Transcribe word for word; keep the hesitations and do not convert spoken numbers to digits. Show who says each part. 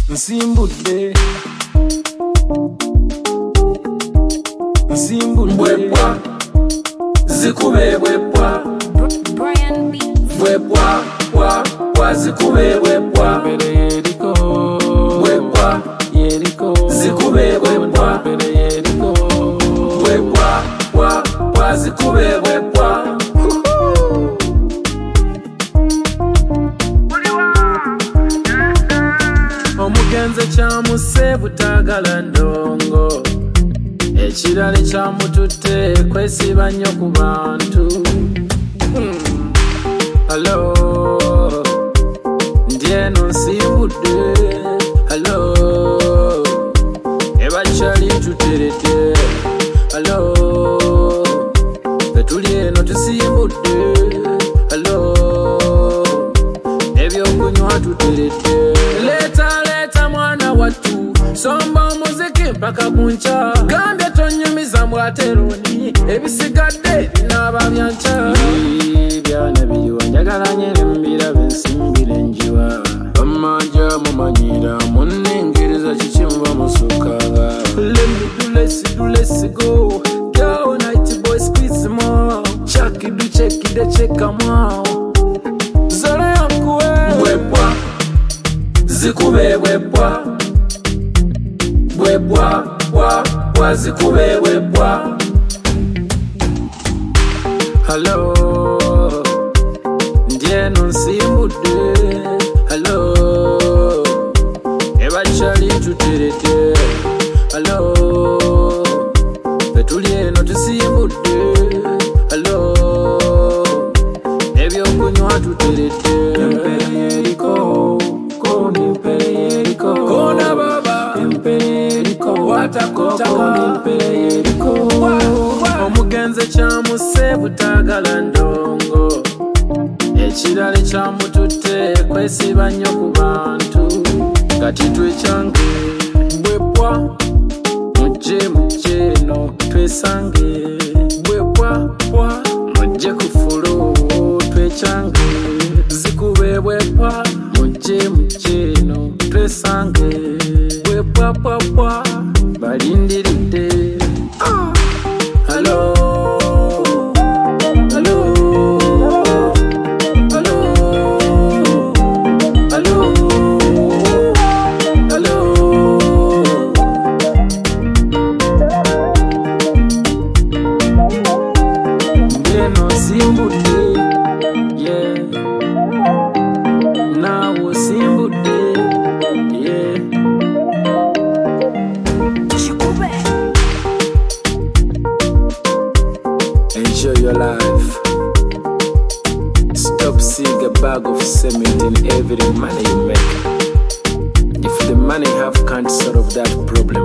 Speaker 1: Nsimbudde Nsimbudde
Speaker 2: Bwepwa Zikube bwepwa
Speaker 3: Brian Beats.
Speaker 2: Bwepwa Pwa Pwa Zikube bwepwa
Speaker 1: Mbere yeriko
Speaker 2: Bwepwa
Speaker 1: Yeriko
Speaker 2: Zikube bwepwa
Speaker 1: Mbere yeriko
Speaker 2: Bwepwa Pwa Pwa Zikube bwepwa
Speaker 1: Omugenze kyamuse butagala ndongo Ekirala kyamututte kwesiba nnyo ku bantu hmm. Hello Ndi eno nsimbudde Hello Ebakyali tuteredde Hello Betuli eno tusimbudde Hello Ebyokunywa tuteredde Leta leta mwana watu Somba muziki mpaka kuncha Gambye tonyumiza mbwateroni Ebisigadde binaba byancha Byana biriwa njagala nyere mbirabe nsimbire njiwa Bamanja mumanyira munengereza kikimva musukaga Let me do let's do let's go Girl night boy squeeze more Chaki do check it check come out Zara yankuwe
Speaker 2: Bwepwa Zikube bwepwa Bwepwa Pwa Pwa Zikube bwepwa
Speaker 1: Hello Ndi eno nsimbudde Hello Ebakyali tuteredde Hello Betuli eno tusimbudde Hello Ebyokunywa tuteredde Empere yeriko Koni empere yeriko Kona baba Empere yeriko Watakutaka Empere yeriko Omugenze kyamuse butagala ndongo Ekirala kyamututte kwesiba nnyo ku bantu Kati twekyange Bwepwa Mujje mujje eno twesange Bwepwa pwa Mujje ku fulo twekyange Zikube bwepwa Mujje mujje eno twesange Bwepwa pwa pwa Balindiridde ah. Hello Hello Hello Hello Hello Ndeno simbudde Yeah Nawo simbudde Yeah Enjoy your life. Stop seeing a bag of cement in every money you make. If the money have can't solve that problem,